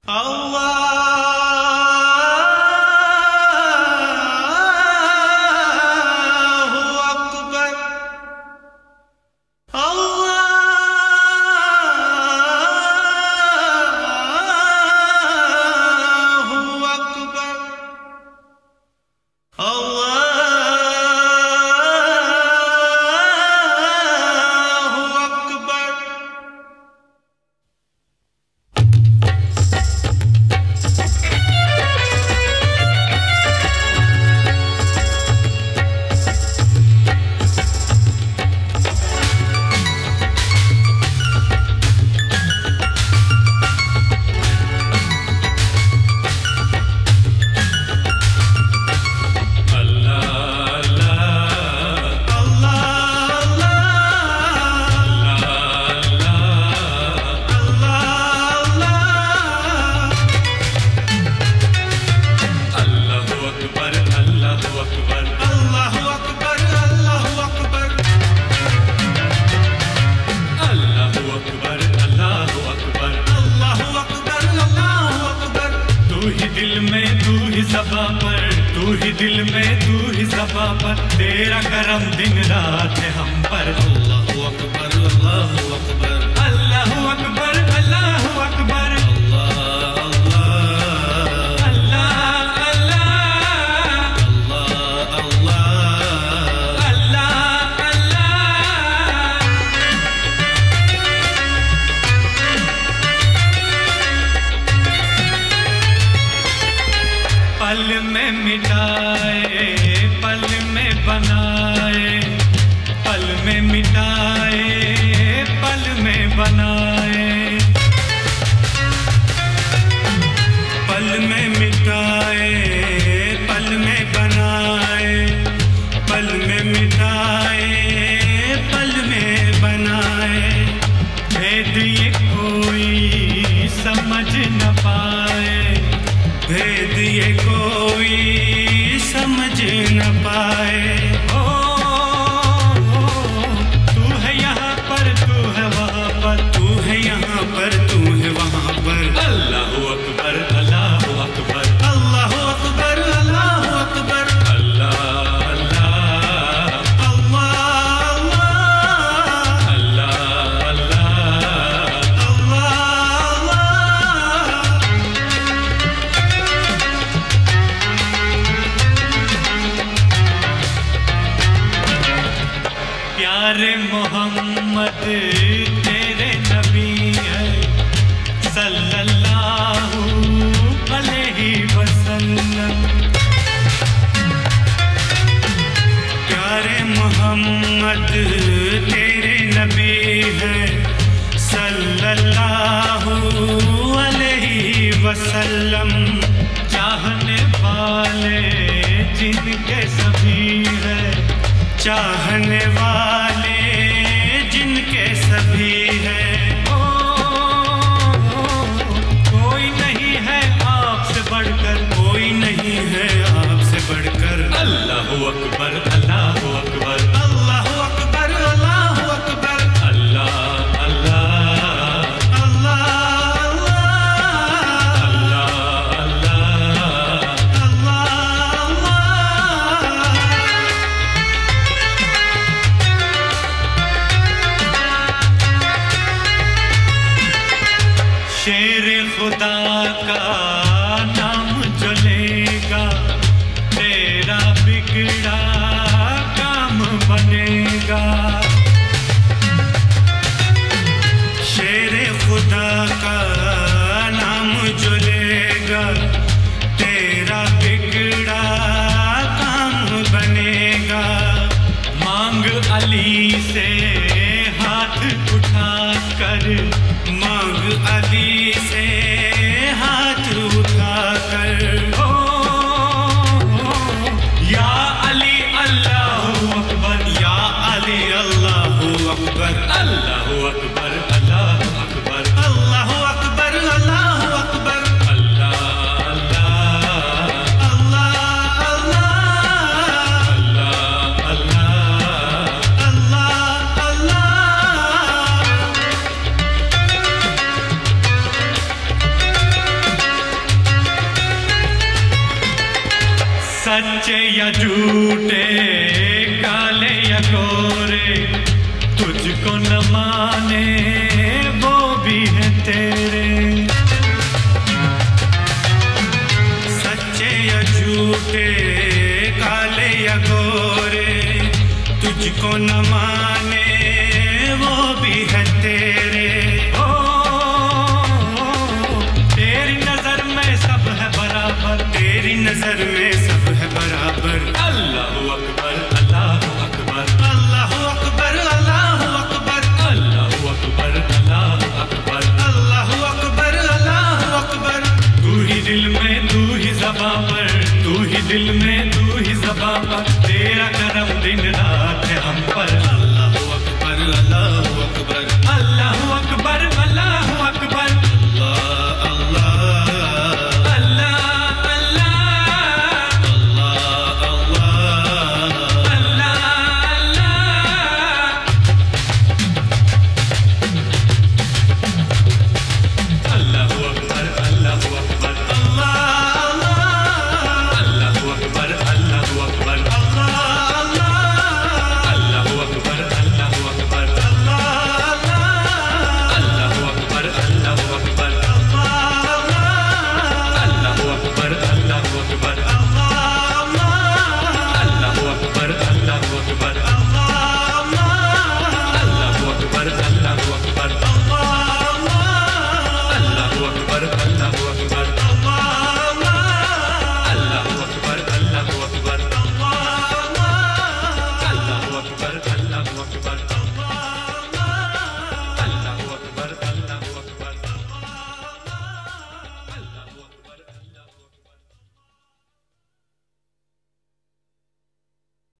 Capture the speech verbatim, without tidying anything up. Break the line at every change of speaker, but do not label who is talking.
या अली सच्चे या झूठे, काले या गोरे, तुझको न माने वो भी है तेरे। सच्चे या झूठे, काले या गोरे, तुझको न माने वो भी है तेरे। ओ, तेरी नजर में सब है बराबर, तेरी नजर में सब है बराबर। अल्लाहू अकबर, अल्लाहू अकबर, अल्लाहू अकबर, अल्लाहू अकबर, अल्लाहू अकबर, अल्लाहू अकबर, अल्लाहू अकबर, अल्लाहू अकबर। तू ही दिल में, तू ही ज़बां पर, तू ही दिल में, तू ही ज़बां पर,